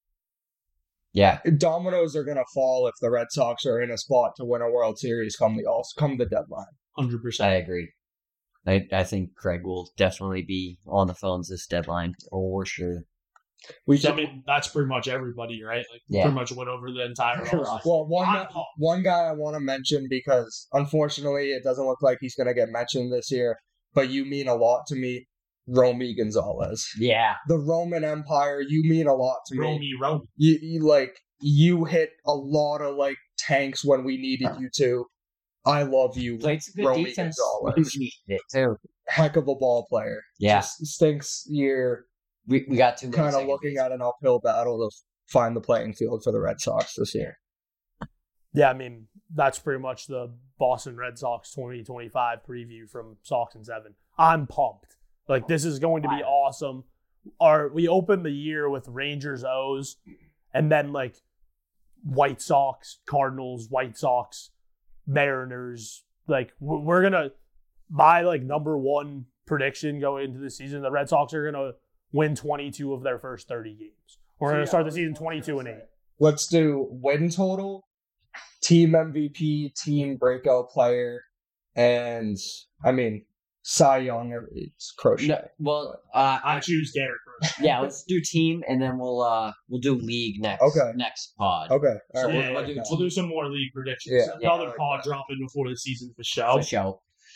S2: Yeah.
S3: Dominoes are going to fall if the Red Sox are in a spot to win a World Series come the all come the deadline.
S5: one hundred percent.
S2: I agree. I, I think Craig will definitely be on the phones this deadline for sure.
S3: We
S5: I
S3: should,
S5: mean, that's pretty much everybody, right? Like,
S2: Yeah.
S5: pretty much went over the entire roster.
S3: well, one
S5: I'm
S3: guy,
S5: pumped.
S3: one guy I want to mention because unfortunately it doesn't look like he's going to get mentioned this year, but you mean a lot to me, Romy Gonzalez.
S2: Yeah.
S3: The Roman Empire, you mean a lot to me.
S5: Romy, Romy.
S3: You, you like you hit a lot of like tanks when we needed you to. I love you.
S2: Played some good
S3: Romy
S2: defense.
S3: Gonzalez.
S2: We needed it too.
S3: Heck of a ball player.
S2: Yeah.
S3: Just stinks you're
S2: We, we got too many
S3: kind of
S2: second
S3: looking
S2: base.
S3: at an uphill battle to find the playing field for the Red Sox this year.
S4: Yeah, I mean, that's pretty much the Boston Red Sox twenty twenty-five preview from Sox and Seven. I'm pumped. Like, this is going to be awesome. Our, we opened the year with Rangers O's, and then, like, White Sox, Cardinals, White Sox, Mariners. Like, we're, we're going to, my, like, number one prediction going into the season, the Red Sox are going to win twenty-two of their first thirty games. We're going to start the season twenty-two and eight.
S3: Let's do win total, team M V P, team breakout player, and, I mean, Cy Young, it's Crochet.
S2: No, well, uh,
S5: I
S2: I,
S5: choose Garrett Crochet.
S2: yeah, let's do team, and then we'll uh we'll do league next.
S3: Okay.
S2: Next pod.
S3: Okay. All
S2: So
S3: right.
S2: we'll-
S5: Yeah,
S2: we'll do
S5: we'll do some more league predictions.
S3: Yeah.
S5: Another
S3: Yeah, I like
S5: pod
S3: that.
S5: dropping before the season for show.
S2: For show.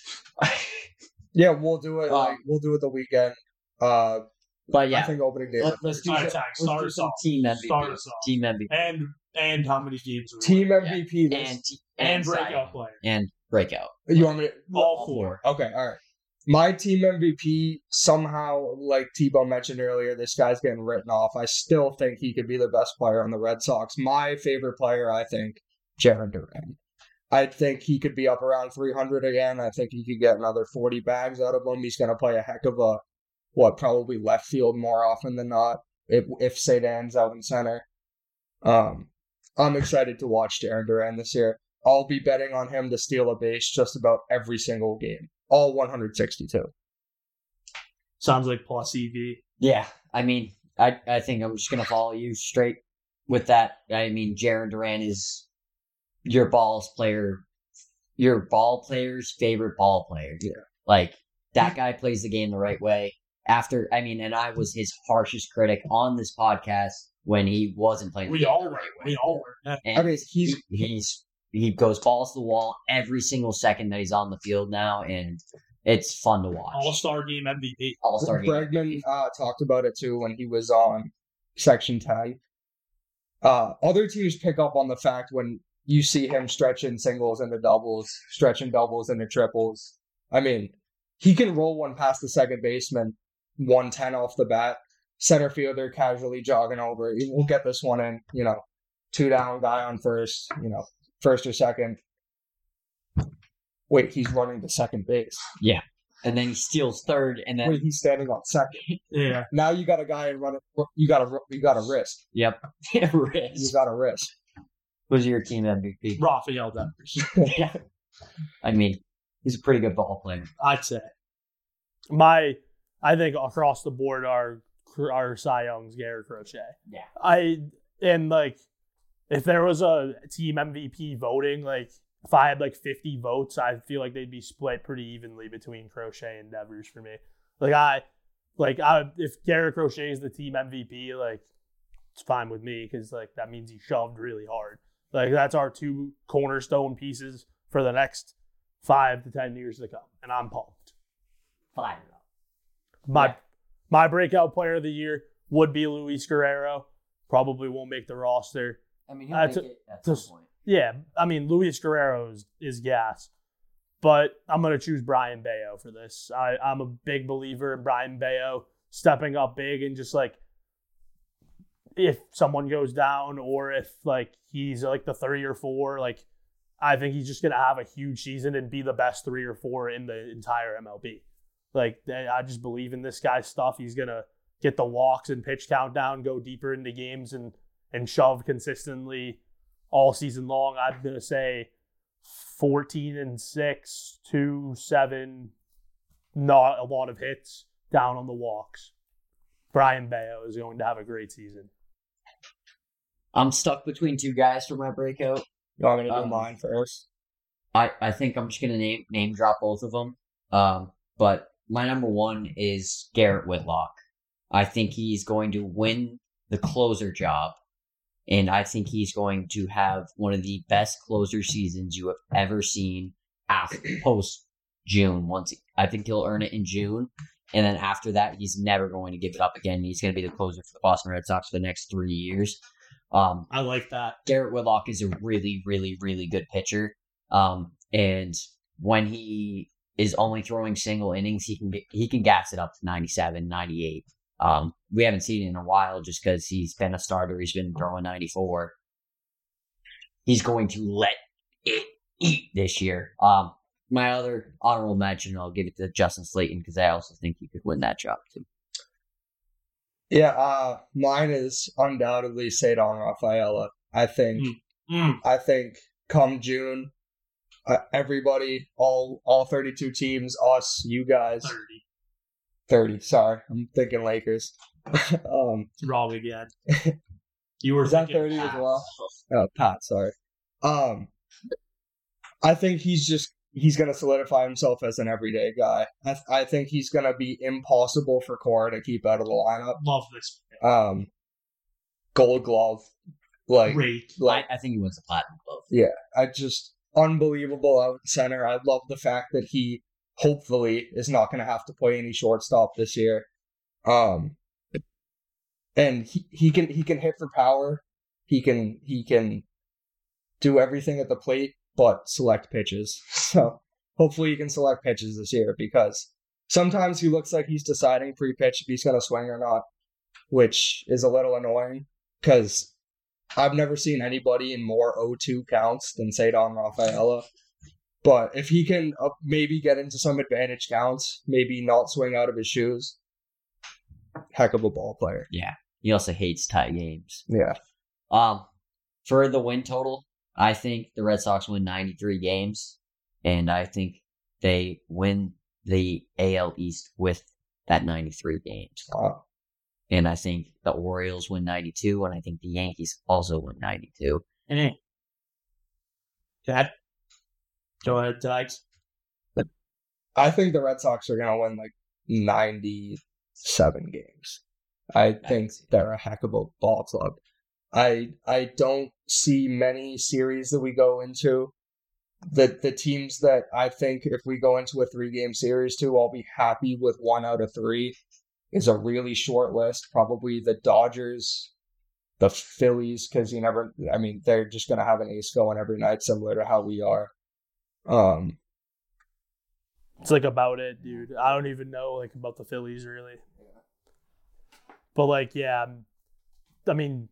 S3: Yeah, we'll do it.
S2: Uh,
S3: like we'll do it the weekend. Uh,
S2: But
S3: I
S2: yeah,
S3: think opening day.
S2: let, let's do
S5: All
S2: some,
S5: right, Tag,
S2: let's
S5: start
S2: do
S5: us
S2: some
S5: off.
S2: team M V P.
S5: Start us off.
S2: Team M V P.
S5: And and how many games? we
S3: Team
S5: won.
S3: M V P. This,
S2: and te-
S5: and
S2: and
S5: breakout
S2: breakout
S5: player.
S2: and breakout.
S3: you want me? To,
S5: All four.
S3: Okay. All right. My team M V P somehow, like Tebow mentioned earlier, this guy's getting written off. I still think he could be the best player on the Red Sox. My favorite player, I think, Jarren Duran. I think he could be up around three hundred again. I think he could get another forty bags out of him. He's going to play a heck of a, what, probably left field more often than not if if Sedan's out in center. Um, I'm excited to watch Jarren Duran this year. I'll be betting on him to steal a base just about every single game. All one hundred sixty-two.
S5: Sounds like plus E V.
S2: Yeah, I mean, I I think I'm just gonna follow you straight with that. I mean, Jarren Duran is your balls player, your ball player's favorite ball player.
S3: Yeah.
S2: Like that guy plays the game the right way. After, I mean, and I was his harshest critic on this podcast when he wasn't playing. the
S5: We
S2: game
S5: all
S2: the
S5: were.
S2: right way.
S5: We all were. Yeah.
S2: And
S3: I mean, he's
S2: he, he's he goes balls to the wall every single second that he's on the field now, and it's fun to watch.
S5: All star game M V P.
S2: All star game.
S3: Bregman uh, talked about it too when he was on Section ten. Uh, other teams pick up on the fact when you see him stretching singles into doubles, stretching doubles into triples. I mean, he can roll one past the second baseman, one ten off the bat. Center fielder casually jogging over. We'll get this one in, you know, two down, guy on first, you know, first or second. Wait, he's running to second base.
S2: And then he steals third, and then
S3: Wait, he's standing on second.
S5: Yeah.
S3: Now you got a guy and run it. You got a you got a risk.
S2: yep,
S3: You
S2: Riz.
S3: got a risk.
S2: Who's your team M V P?
S5: Rafael Devers.
S2: Yeah. I mean, he's a pretty good ball player.
S5: I'd say.
S4: My, I think across the board, our our Cy Young's Garrett Crochet.
S2: Yeah.
S4: I and like, if there was a team M V P voting, like if I had like fifty votes, I feel like they'd be split pretty evenly between Crochet and Devers for me. Like I, like I, if Garrett Crochet is the team M V P, like it's fine with me because like that means he shoved really hard. Like that's our two cornerstone pieces for the next five to ten years to come, and I'm pumped.
S2: Fine.
S4: My
S2: Yeah.
S4: my breakout player of the year would be Luis Guerrero. Probably won't make the roster.
S2: I mean, he'll
S4: Uh,
S2: make
S4: to-
S2: it at
S4: to-
S2: some point.
S4: Yeah, I mean Luis Guerrero is, is gas, but I'm gonna choose Brian Bayo for this. I, I'm a big believer in Brian Bayo stepping up big and just like if someone goes down or if like he's like the three or four, like I think he's just gonna have a huge season and be the best three or four in the entire M L B. Like I just believe in this guy's stuff. He's gonna get the walks and pitch count down, go deeper into games, and and shove consistently all season long. I'm gonna say fourteen and six, two, seven, not a lot of hits, down on the walks. Brian Bayo is going to have a great season.
S2: I'm stuck between two guys for my breakout.
S3: You want me to do
S2: Um,
S3: mine first?
S2: I, I think I'm just gonna name name drop both of them. Um, but my number one is Garrett Whitlock. I think he's going to win the closer job, and I think he's going to have one of the best closer seasons you have ever seen after post June. Once I think he'll earn it in June, and then after that, he's never going to give it up again. He's going to be the closer for the Boston Red Sox for the next three years. Um,
S5: I like that.
S2: Garrett Whitlock is a really, really, really good pitcher. Um, and when he is only throwing single innings, he can get, he can gas it up to ninety-seven, ninety-eight. Um, we haven't seen it in a while just because he's been a starter. He's been throwing ninety-four. He's going to let it eat this year. Um, my other honorable mention, I'll give it to Justin Slayton because I also think he could win that job too.
S3: Yeah, uh, mine is undoubtedly Cedar Rafaela. I think,
S5: Mm. Mm.
S3: I think, come June, uh, everybody, all all thirty-two teams, us, you guys,
S5: thirty.
S3: thirty. Sorry, I'm thinking Lakers. um,
S5: Wrong again. You were
S3: is that
S5: thinking
S3: thirty as
S5: Pats.
S3: well? Oh, Pat, sorry. Um, I think he's just he's gonna solidify himself as an everyday guy. I th- I think he's gonna be impossible for Cora to keep out of the lineup.
S5: Love this.
S3: Um, Gold Glove, like
S5: Great.
S3: like
S2: I, I think he wins the Platinum Glove.
S3: yeah, I just unbelievable out center. I love the fact that he hopefully is not going to have to play any shortstop this year. Um, and he, he can he can hit for power. He can he can do everything at the plate, but select pitches. So hopefully he can select pitches this year because sometimes he looks like he's deciding pre-pitch if he's going to swing or not, which is a little annoying because I've never seen anybody in more oh two counts than Cedar Rafaela. But if he can uh, maybe get into some advantage counts, maybe not swing out of his shoes, heck of a ball player.
S2: Yeah. He also hates tie games.
S3: Yeah.
S2: Um, for the win total, I think the Red Sox win ninety-three games, and I think they win the A L East with that ninety-three games.
S3: Wow.
S2: And I think the Orioles win ninety-two, and I think the Yankees also win ninety-two.
S5: And Dad, go ahead, Tigers.
S3: I think the Red Sox are going to win like ninety-seven games. I think they're a heck of a ball club. I I don't see many series that we go into. The the teams that I think if we go into a three-game series to, I'll be happy with one out of three. Is a really short list. Probably the Dodgers, the Phillies, because you never, I mean, they're just going to have an ace going every night, similar to how we are. Um,
S4: It's like about it, dude. I don't even know like about the Phillies really. But like, yeah, I mean,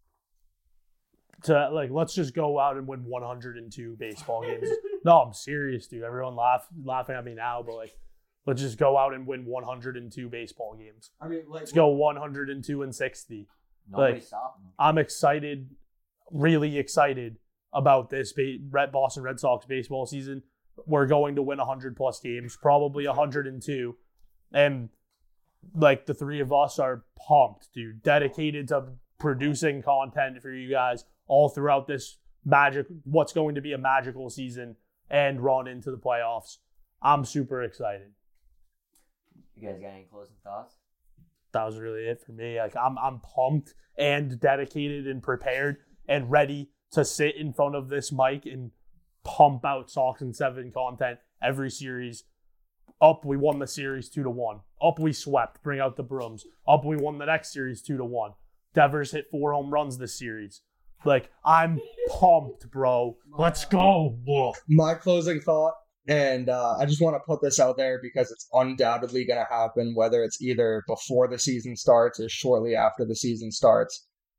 S4: to like, let's just go out and win one hundred two baseball games. No, I'm serious, dude. Everyone laugh laughing at me now, but like, let's just go out and win one hundred two baseball games.
S3: I mean, like,
S4: Let's go one hundred two and sixty.
S2: Nobody
S4: Like,
S2: stopped them.
S4: I'm excited, really excited about this ba- Red Boston Red Sox baseball season. We're going to win one hundred plus games, probably one hundred two. And like the three of us are pumped, dude, dedicated to producing content for you guys all throughout this magic, what's going to be a magical season and run into the playoffs. I'm super excited.
S2: You guys got any closing thoughts?
S4: That was really it for me. Like I'm I'm pumped and dedicated and prepared and ready to sit in front of this mic and pump out Sox and Seven content every series. Up, we won the series two to one. Up, we swept. Bring out the brooms. Up, we won the next series two to one. Devers hit four home runs this series. Like I'm pumped, bro. Let's go. Whoa.
S3: my closing thought, and uh, I just want to put this out there because it's undoubtedly going to happen, whether it's either before the season starts or shortly after the season starts.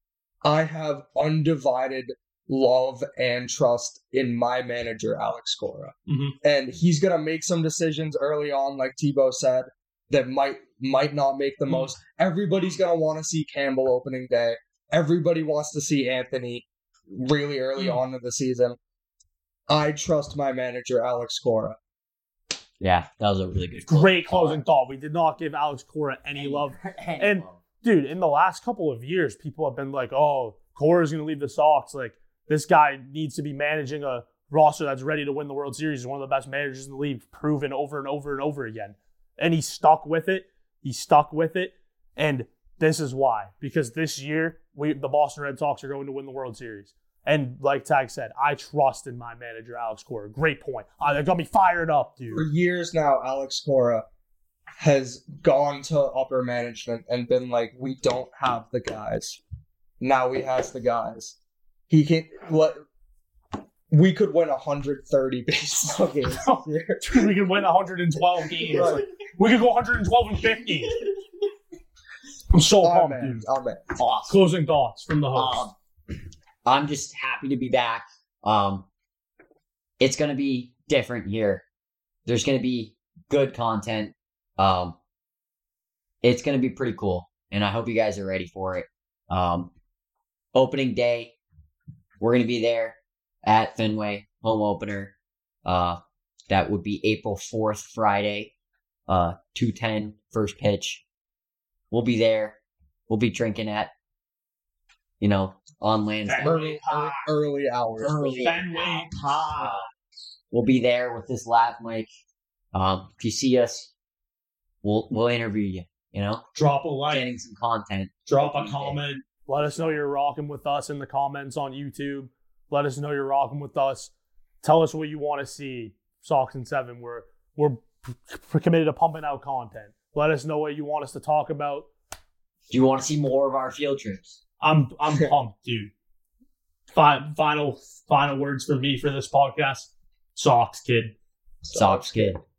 S3: I have undivided love and trust in my manager, Alex Cora.
S5: Mhm.
S3: And he's going to make some decisions early on, like Tebow said, that might might not make the
S5: Mhm.
S3: most. Everybody's going to want to see Campbell opening day. Everybody wants to see Anthony really early
S5: Mhm.
S3: on in the season. I trust my manager, Alex Cora.
S2: Yeah, that was a really good.
S4: Great closing thought. We did not give Alex Cora any love. And dude, in the last couple of years, people have been like, "Oh, Cora's going to leave the Sox. Like this guy needs to be managing a roster that's ready to win the World Series. He's one of the best managers in the league, proven over and over and over again." And he stuck with it. He stuck with it. And this is why. Because this year, we the Boston Red Sox are going to win the World Series. And like Tag said, I trust in my manager, Alex Cora. Great point. Uh, that got me fired up, dude.
S3: For years now, Alex Cora has gone to upper management and been like, we don't have the guys. Now he has the guys. He can let. We could win one hundred thirty baseball games this year.
S4: Dude, we could win one hundred twelve games.
S3: Right.
S4: Like, we could go one hundred twelve and fifty. I'm so
S3: Oh,
S4: pumped,
S3: man.
S4: dude.
S3: Oh, man.
S2: Awesome.
S4: Closing thoughts from the host.
S2: Um, I'm just happy to be back. Um, it's gonna be different here. There's gonna be good content. Um, it's gonna be pretty cool, and I hope you guys are ready for it. Um, opening day, we're gonna be there at Fenway, home opener. Uh, that would be April fourth, Friday. Uh, two ten first pitch. We'll be there. We'll be drinking at, you know, on Lansdowne.
S3: Early, early, early hours.
S2: Early.
S5: Fenway.
S2: Ah. We'll be there with this lav mic. Um, if you see us, we'll we'll interview you. You know,
S5: Drop a like.
S2: getting some content.
S5: Drop a comment.
S4: Let us know you're rocking with us in the comments on YouTube. Let us know you're rocking with us. Tell us what you want to see. Sox and Seven. We're we're p- committed to pumping out content. Let us know what you want us to talk about.
S2: Do you want to see more of our field trips?
S5: I'm I'm pumped, dude. Fi- Final final words from me for this podcast. Sox, kid.
S2: Sox kid.